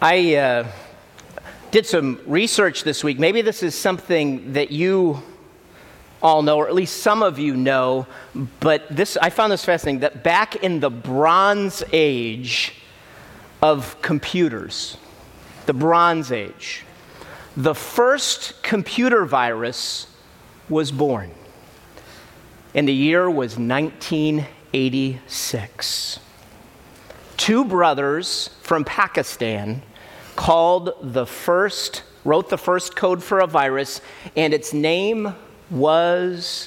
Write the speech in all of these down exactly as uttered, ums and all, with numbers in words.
I uh, did some research this week. Maybe this is something that you all know, or at least some of you know, but this I found this fascinating, that back in the Bronze Age of computers, the Bronze Age, the first computer virus was born. And the year was nineteen eighty-six. Two brothers from Pakistan called the first, wrote the first code for a virus, and its name was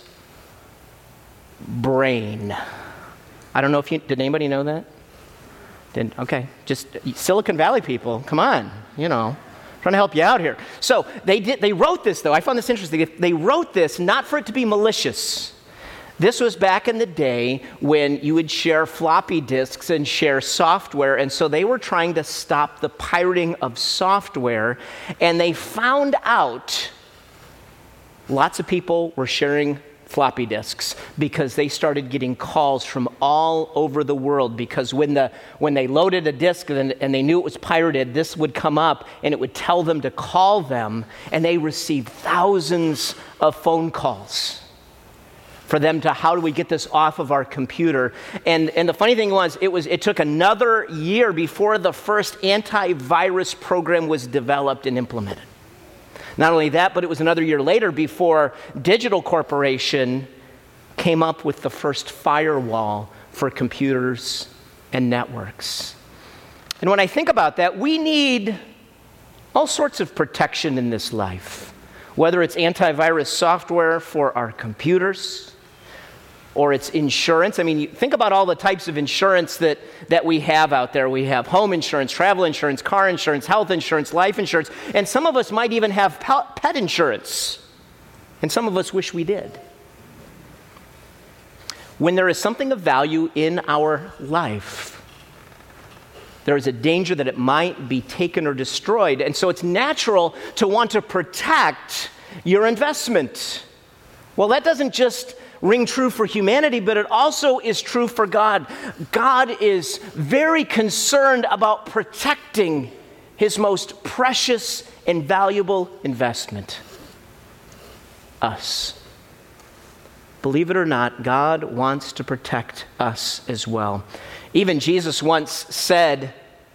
Brain. I don't know if you, did anybody know that? Didn't, okay, just Silicon Valley people, come on, you know, trying to help you out here. So they did, they wrote this though, I found this interesting. They wrote this not for it to be malicious. This was back in the day when you would share floppy disks and share software, and so they were trying to stop the pirating of software, and they found out lots of people were sharing floppy disks because they started getting calls from all over the world, because when the when they loaded a disk and, and they knew it was pirated, this would come up and it would tell them to call them, and they received thousands of phone calls for them to, how do we get this off of our computer? And and the funny thing was, it was it took another year before the first antivirus program was developed and implemented. Not only that, but it was another year later before Digital Corporation came up with the first firewall for computers and networks. And when I think about that, we need all sorts of protection in this life, whether it's antivirus software for our computers, or it's insurance. I mean, you think about all the types of insurance that, that we have out there. We have home insurance, travel insurance, car insurance, health insurance, life insurance, and some of us might even have pet insurance, and some of us wish we did. When there is something of value in our life, there is a danger that it might be taken or destroyed, and so it's natural to want to protect your investment. Well, that doesn't just ring true for humanity, but it also is true for God. God is very concerned about protecting his most precious and valuable investment, us. Believe it or not, God wants to protect us as well. Even Jesus once said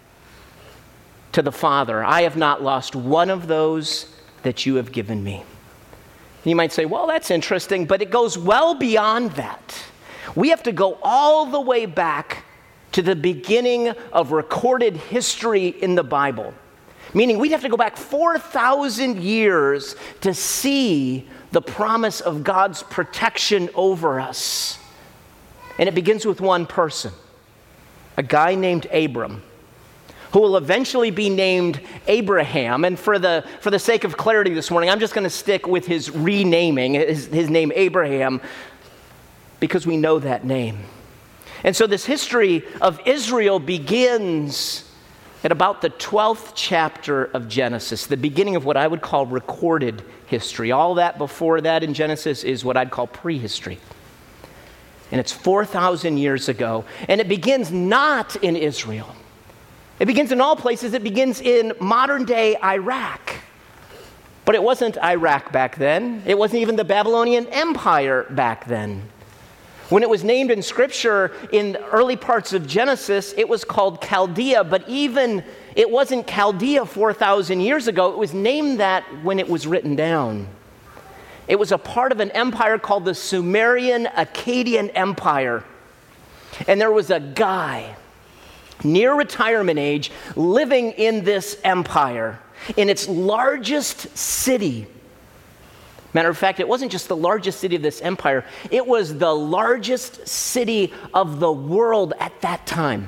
to the Father, "I have not lost one of those that you have given me." You might say, well, that's interesting, but it goes well beyond that. We have to go all the way back to the beginning of recorded history in the Bible. Meaning we'd have to go back four thousand years to see the promise of God's protection over us. And it begins with one person, a guy named Abram, who will eventually be named Abraham. And for the for the sake of clarity this morning, I'm just going to stick with his renaming, his, his name Abraham, because we know that name. And so this history of Israel begins at about the twelfth chapter of Genesis, the beginning of what I would call recorded history. All that before that in Genesis is what I'd call prehistory. And it's four thousand years ago, and it begins not in Israel. It begins in all places. It begins in modern-day Iraq. But it wasn't Iraq back then. It wasn't even the Babylonian Empire back then. When it was named in Scripture in the early parts of Genesis, it was called Chaldea. But even it wasn't Chaldea four thousand years ago. It was named that when it was written down. It was a part of an empire called the Sumerian Akkadian Empire. And there was a guy near retirement age, living in this empire, in its largest city. Matter of fact, it wasn't just the largest city of this empire, it was the largest city of the world at that time.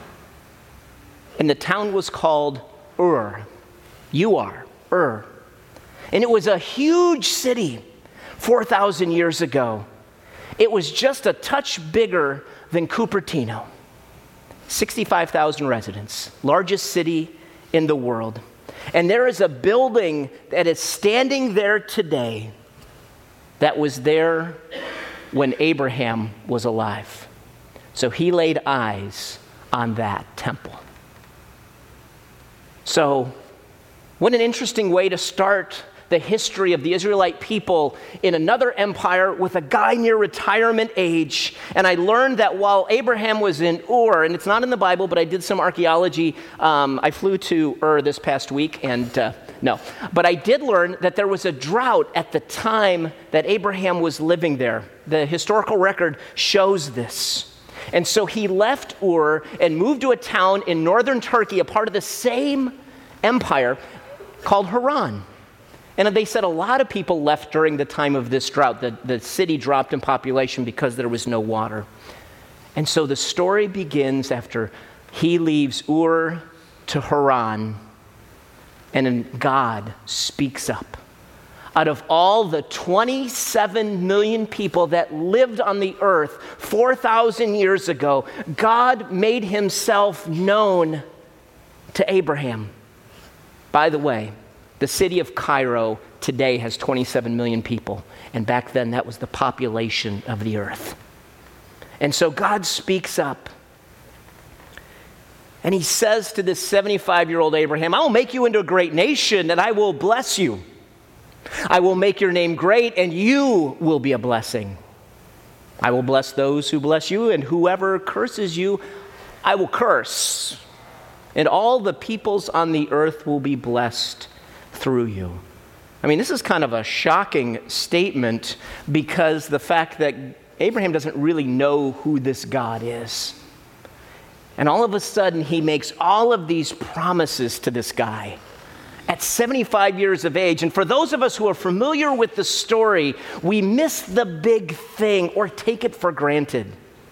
And the town was called Ur. You are, Ur. And it was a huge city four thousand years ago. It was just a touch bigger than Cupertino. sixty-five thousand residents, largest city in the world. And there is a building that is standing there today that was there when Abraham was alive. So he laid eyes on that temple. So, what an interesting way to start the history of the Israelite people in another empire with a guy near retirement age. And I learned that while Abraham was in Ur, and it's not in the Bible, but I did some archaeology. Um, I flew to Ur this past week, and uh, no. But I did learn that there was a drought at the time that Abraham was living there. The historical record shows this. And so he left Ur and moved to a town in northern Turkey, a part of the same empire, called Haran. And they said a lot of people left during the time of this drought. The, the city dropped in population because there was no water. And so the story begins after he leaves Ur to Haran, and then God speaks up. Out of all the twenty-seven million people that lived on the earth four thousand years ago, God made himself known to Abraham. By the way, the city of Cairo today has twenty-seven million people, and back then that was the population of the earth. And so God speaks up, and he says to this seventy-five-year-old Abraham, I will make you into a great nation, and I will bless you. I will make your name great, and you will be a blessing. I will bless those who bless you, and whoever curses you, I will curse. And all the peoples on the earth will be blessed through you. I mean, this is kind of a shocking statement because the fact that Abraham doesn't really know who this God is. And all of a sudden, he makes all of these promises to this guy at seventy-five years of age. And for those of us who are familiar with the story, we miss the big thing or take it for granted.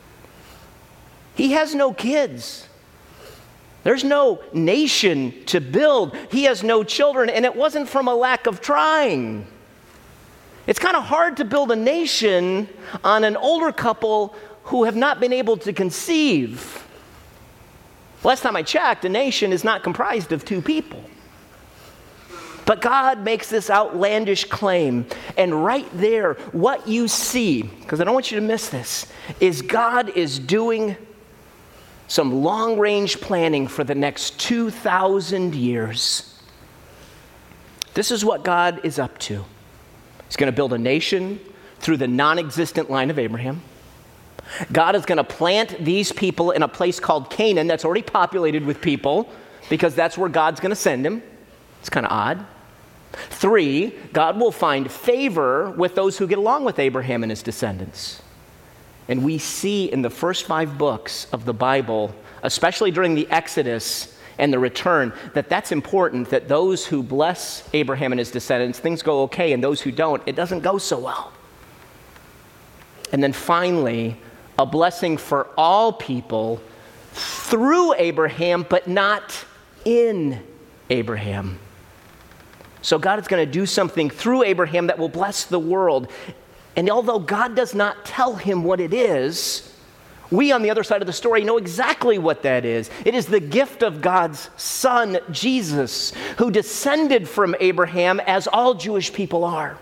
He has no kids. There's no nation to build. He has no children, and it wasn't from a lack of trying. It's kind of hard to build a nation on an older couple who have not been able to conceive. Last time I checked, a nation is not comprised of two people. But God makes this outlandish claim, and right there, what you see, because I don't want you to miss this, is God is doing some long-range planning for the next two thousand years. This is what God is up to. He's going to build a nation through the non-existent line of Abraham. God is going to plant these people in a place called Canaan that's already populated with people because that's where God's going to send him. It's kind of odd. Three, God will find favor with those who get along with Abraham and his descendants. And we see in the first five books of the Bible, especially during the Exodus and the return, that that's important, that those who bless Abraham and his descendants, things go okay, and those who don't, it doesn't go so well. And then finally, a blessing for all people through Abraham, but not in Abraham. So God is going to do something through Abraham that will bless the world. And although God does not tell him what it is, we on the other side of the story know exactly what that is. It is the gift of God's Son, Jesus, who descended from Abraham as all Jewish people are.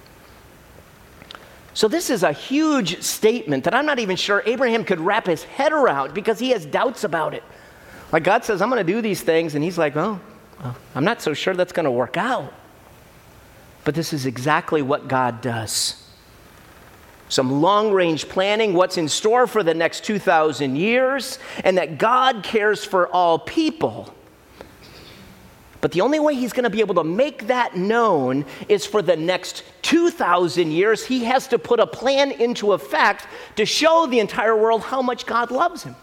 So this is a huge statement that I'm not even sure Abraham could wrap his head around because he has doubts about it. Like God says, I'm going to do these things, and he's like, well, I'm not so sure that's going to work out. But this is exactly what God does. Some long-range planning, what's in store for the next two thousand years, and that God cares for all people. But the only way he's going to be able to make that known is for the next two thousand years, he has to put a plan into effect to show the entire world how much God loves him.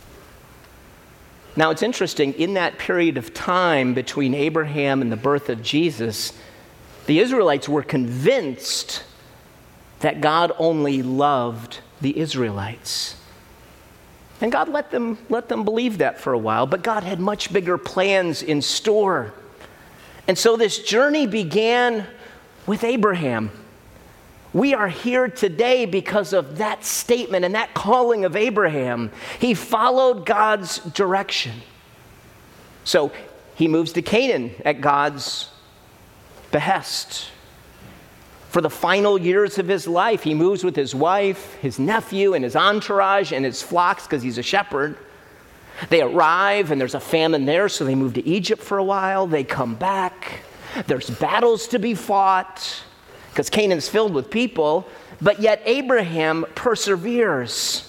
Now, it's interesting, in that period of time between Abraham and the birth of Jesus, the Israelites were convinced that God only loved the Israelites. And God let them, let them believe that for a while, but God had much bigger plans in store. And so this journey began with Abraham. We are here today because of that statement and that calling of Abraham. He followed God's direction. So he moves to Canaan at God's behest. For the final years of his life, he moves with his wife, his nephew, and his entourage, and his flocks, because he's a shepherd. They arrive, and there's a famine there, so they move to Egypt for a while. They come back. There's battles to be fought, because Canaan's filled with people, but yet Abraham perseveres.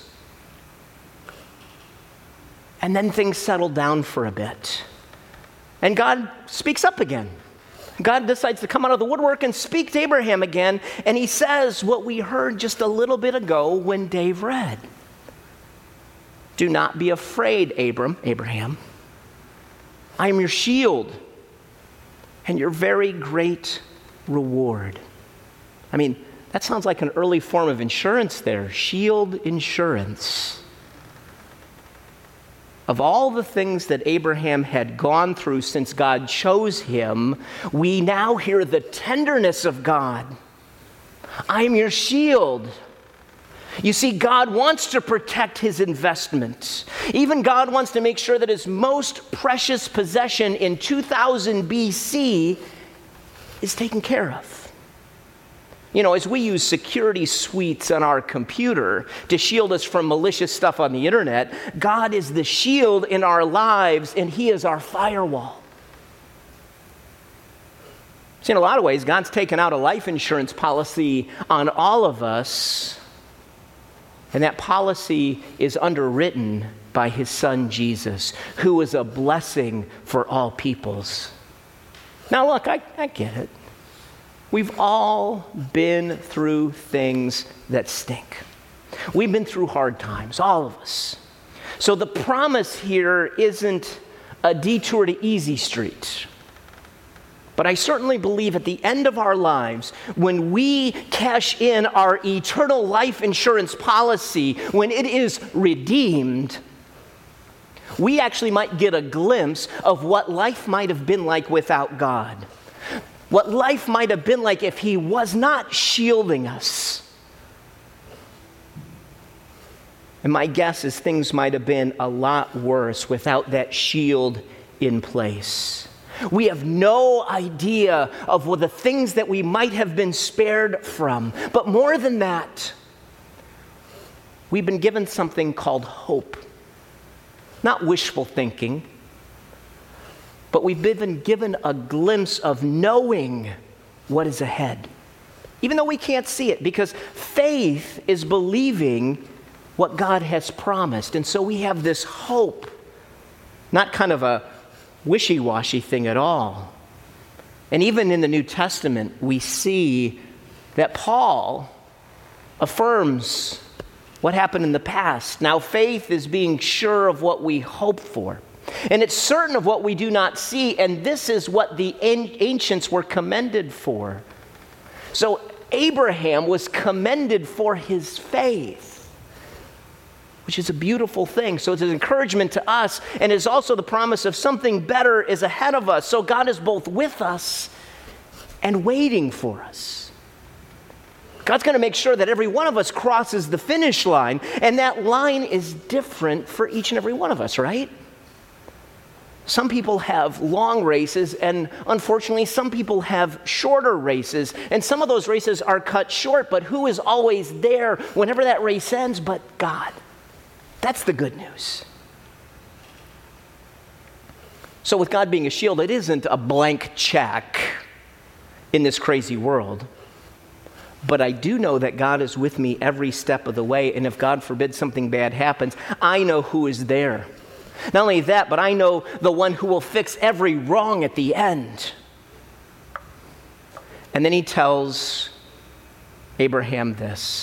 And then things settle down for a bit. And God speaks up again. God decides to come out of the woodwork and speak to Abraham again, and he says what we heard just a little bit ago when Dave read. Do not be afraid, Abram, Abraham. I am your shield and your very great reward. I mean, that sounds like an early form of insurance there, shield insurance. Of all the things that Abraham had gone through since God chose him, we now hear the tenderness of God. I am your shield. You see, God wants to protect his investment. Even God wants to make sure that his most precious possession in two thousand B C is taken care of. You know, as we use security suites on our computer to shield us from malicious stuff on the internet, God is the shield in our lives, and he is our firewall. See, in a lot of ways, God's taken out a life insurance policy on all of us, and that policy is underwritten by his son, Jesus, who is a blessing for all peoples. Now, look, I, I get it. We've all been through things that stink. We've been through hard times, all of us. So the promise here isn't a detour to Easy Street. But I certainly believe at the end of our lives, when we cash in our eternal life insurance policy, when it is redeemed, we actually might get a glimpse of what life might have been like without God. What life might have been like if he was not shielding us. And my guess is things might have been a lot worse without that shield in place. We have no idea of what the things that we might have been spared from. But more than that, we've been given something called hope. Not wishful thinking, but we've been given a glimpse of knowing what is ahead, even though we can't see it, because faith is believing what God has promised. And so we have this hope, not kind of a wishy-washy thing at all. And even in the New Testament, we see that Paul affirms what happened in the past. Now, faith is being sure of what we hope for. And it's certain of what we do not see, and this is what the ancients were commended for. So Abraham was commended for his faith, which is a beautiful thing. So it's an encouragement to us, and is also the promise of something better is ahead of us. So God is both with us and waiting for us. God's going to make sure that every one of us crosses the finish line, and that line is different for each and every one of us, right? Some people have long races, and unfortunately, some people have shorter races. And some of those races are cut short, but who is always there whenever that race ends but God? That's the good news. So with God being a shield, it isn't a blank check in this crazy world. But I do know that God is with me every step of the way, and if God forbid something bad happens, I know who is there. Not only that, but I know the one who will fix every wrong at the end. And then he tells Abraham this: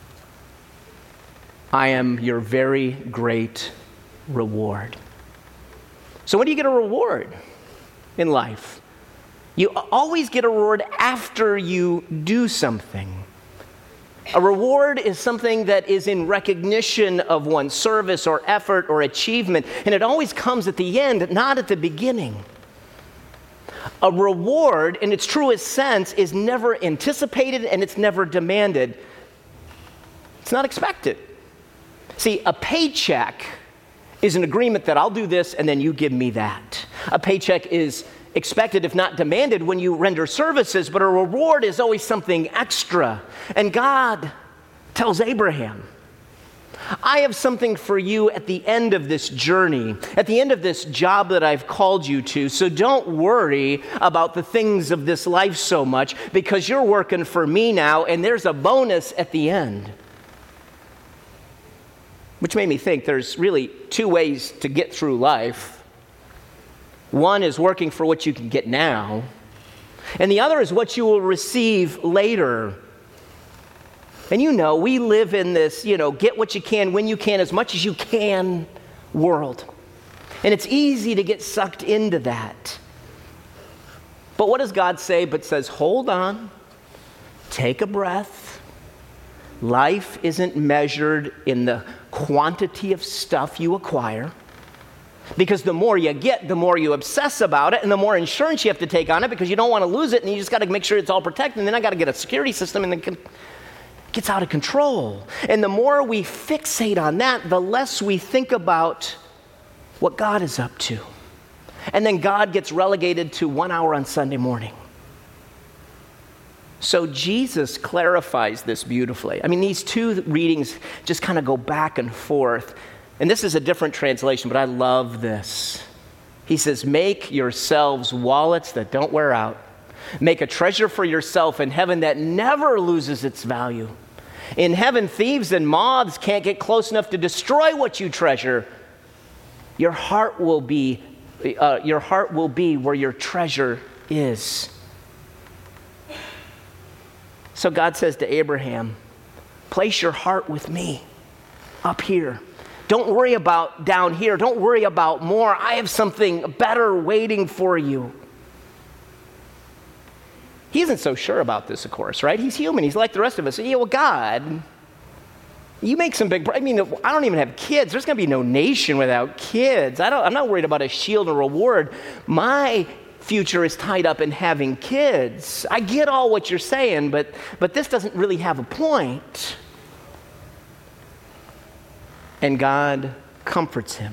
I am your very great reward. So when do you get a reward in life? You always get a reward after you do something. A reward is something that is in recognition of one's service or effort or achievement, and it always comes at the end, not at the beginning. A reward, in its truest sense, is never anticipated and it's never demanded. It's not expected. See, a paycheck is an agreement that I'll do this and then you give me that. A paycheck is expected, if not demanded, when you render services, but a reward is always something extra. And God tells Abraham, I have something for you at the end of this journey, at the end of this job that I've called you to. So don't worry about the things of this life so much, because you're working for me now, and there's a bonus at the end. Which made me think there's really two ways to get through life. One is working for what you can get now, and the other is what you will receive later. And you know, we live in this, you know, get what you can, when you can, as much as you can world. And it's easy to get sucked into that. But what does God say? But says, hold on, take a breath. Life isn't measured in the quantity of stuff you acquire. Because the more you get, the more you obsess about it, and the more insurance you have to take on it, because you don't want to lose it, and you just got to make sure it's all protected, and then I got to get a security system, and then gets out of control. And the more we fixate on that, the less we think about what God is up to. And then God gets relegated to one hour on Sunday morning. So Jesus clarifies this beautifully. I mean, these two readings just kind of go back and forth. And this is a different translation, but I love this. He says, make yourselves wallets that don't wear out. Make a treasure for yourself in heaven that never loses its value. In heaven, thieves and moths can't get close enough to destroy what you treasure. Your heart will be, uh, your heart will be where your treasure is. So God says to Abraham, place your heart with me up here. Don't worry about down here. Don't worry about more. I have something better waiting for you. He isn't so sure about this, of course, right? He's human. He's like the rest of us. Yeah, well, God, you make some big... I mean, I don't even have kids. There's going to be no nation without kids. I don't, I'm not worried about a shield and reward. My future is tied up in having kids. I get all what you're saying, but, but this doesn't really have a point. And God comforts him.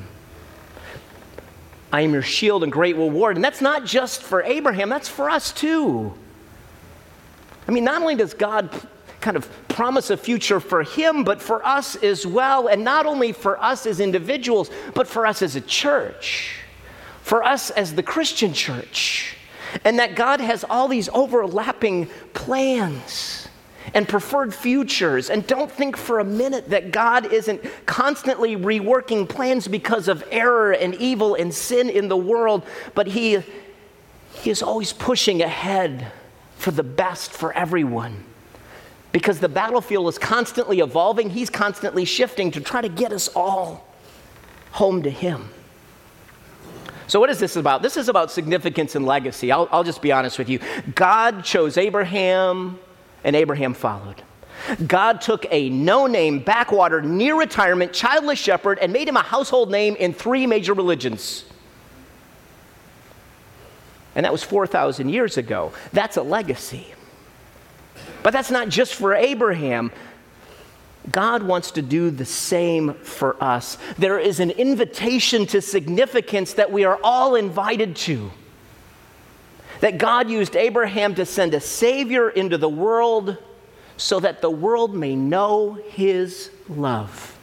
I am your shield and great reward. And that's not just for Abraham, that's for us too. I mean, not only does God kind of promise a future for him, but for us as well. And not only for us as individuals, but for us as a church. For us as the Christian church. And that God has all these overlapping plans and preferred futures. And don't think for a minute that God isn't constantly reworking plans because of error and evil and sin in the world. But he, he is always pushing ahead for the best for everyone. Because the battlefield is constantly evolving, he's constantly shifting to try to get us all home to him. So what is this about? This is about significance and legacy. I'll, I'll just be honest with you. God chose Abraham, and Abraham followed. God took a no-name, backwater, near-retirement, childless shepherd and made him a household name in three major religions. And that was four thousand years ago. That's a legacy. But that's not just for Abraham. God wants to do the same for us. There is an invitation to significance that we are all invited to. That God used Abraham to send a Savior into the world so that the world may know his love.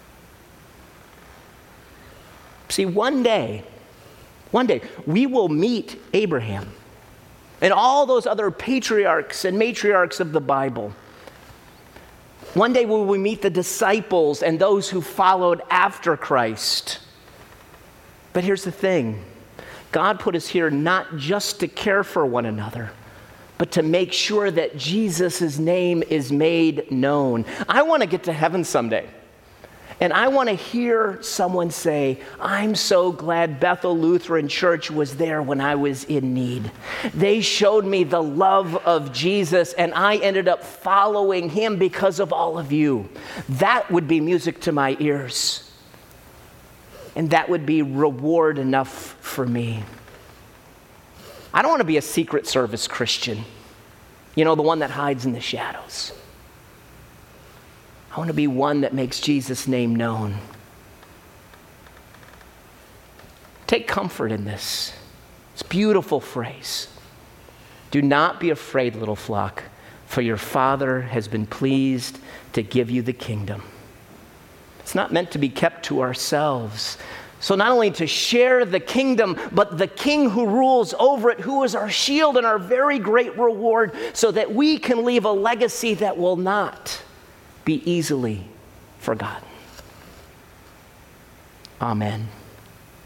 See, one day, one day, we will meet Abraham and all those other patriarchs and matriarchs of the Bible. One day we will meet the disciples and those who followed after Christ. But here's the thing. God put us here not just to care for one another, but to make sure that Jesus' name is made known. I want to get to heaven someday. And I want to hear someone say, I'm so glad Bethel Lutheran Church was there when I was in need. They showed me the love of Jesus, and I ended up following him because of all of you. That would be music to my ears. And that would be reward enough for me. I don't want to be a secret service Christian. You know, the one that hides in the shadows. I want to be one that makes Jesus' name known. Take comfort in this. It's a beautiful phrase. Do not be afraid, little flock, for your Father has been pleased to give you the kingdom. It's not meant to be kept to ourselves. So not only to share the kingdom, but the King who rules over it, who is our shield and our very great reward, so that we can leave a legacy that will not be easily forgotten. Amen.